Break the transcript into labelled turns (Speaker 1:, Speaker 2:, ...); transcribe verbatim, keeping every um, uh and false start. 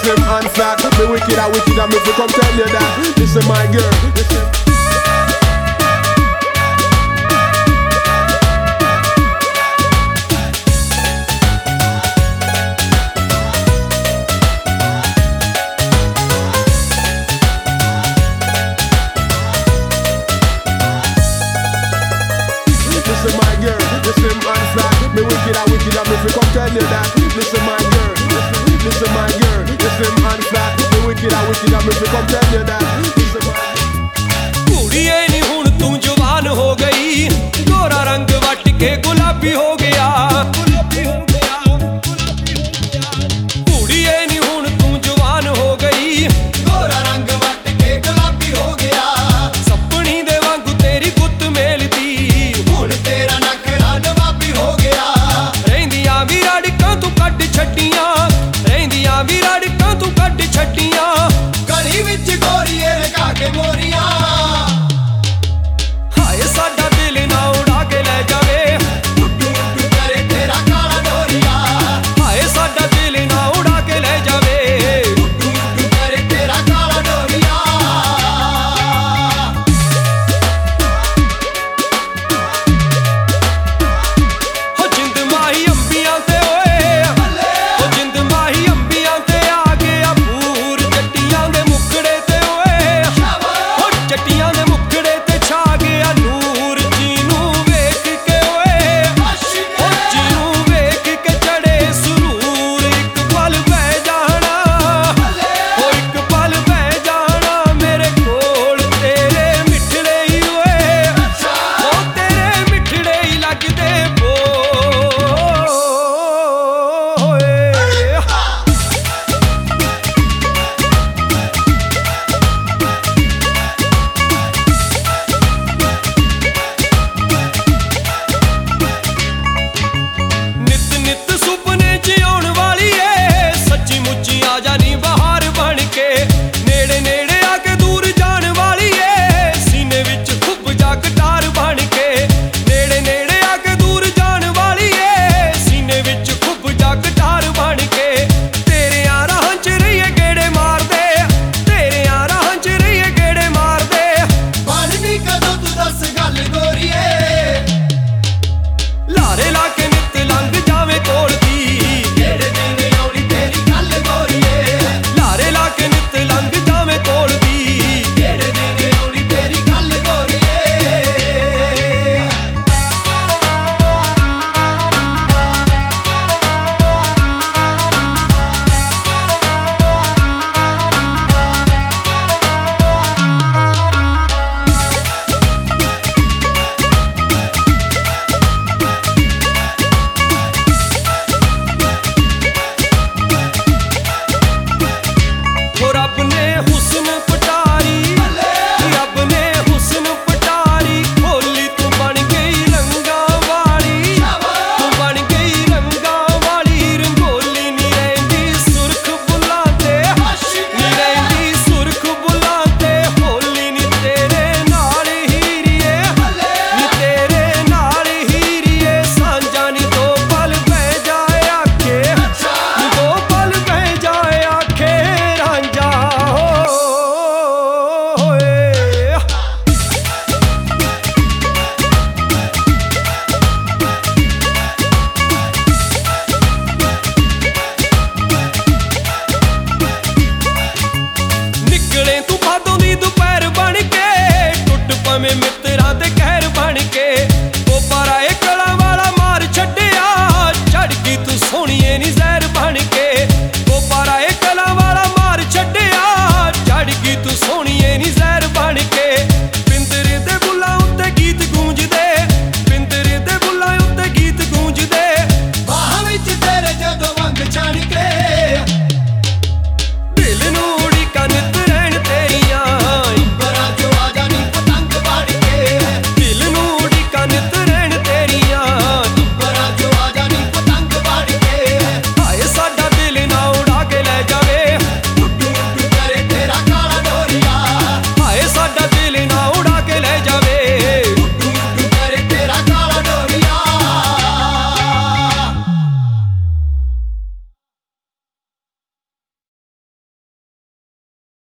Speaker 1: slim and flat. Me wicked and wicked and me fi come tell you that. This is my girl. This is This is my girl, this is my flat. Me wicked and wicked and me fi come tell you that. This is my girl, this is my girl, this is my flat. Me wicked and wicked and me fi come tell you that. This is my
Speaker 2: कुड़िए नी हुण तू जवान हो गई, गोरा रंग what के गुलाबी हो गया। कुड़िए नी हुण तू जवान हो गई, गोरा रंग वट के गुलाबी हो गया। सपनी दे वांगू तेरी गुत्त मेलदी, हुण तेरा नखरा नवाबी हो गया। रहिंदियां वी रड़कां तू कड्ड छड्डियां, रहिंदियां वी रड़कां तू कड्ड छड्डियां। गली विच गोरीए लगा के मोरियां, साडा दिल ना उड़ा के ले जावे, उड्डू उड्डू करे तेरा काला डोरिया। हाय साडा दिल ना उड़ा के ले जावे, उड्डू उड्डू करे तेरा काला डोरिया। हो जिंद माही अंबियां ते ओए, हो जिंद माही अंबियां ते आ गया पूर जट्टियां दे मुखड़े ते ओए। हो जट्टियां दे मुखड़े ते छा गया नूर। जीनू वेख के ओए, हो जीनू वेख के चढ़े सुरूर। एक पल बह जाना, हो एक पल बह जाना मेरे कोल। तेरे मिठड़े ही ओए, हो तेरे मिठड़े ही लगदे बोए। नित नित सुपने च आउण वाली ए, सच्ची मुच्ची आ जानी बहार बन के। नेड़े नेड़े आके दूर जान वाली ए, सीने विच खुब जा कटार बन के। नेड़े नेड़े आके दूर जान वाली ए, सीने विच खुब जा कटार बन के। तेरे राहां च रहिए गेड़े मार दे, तेरे राहां च रहिए गेड़े मार दे। बननी कदों तू दस गल गोरीए,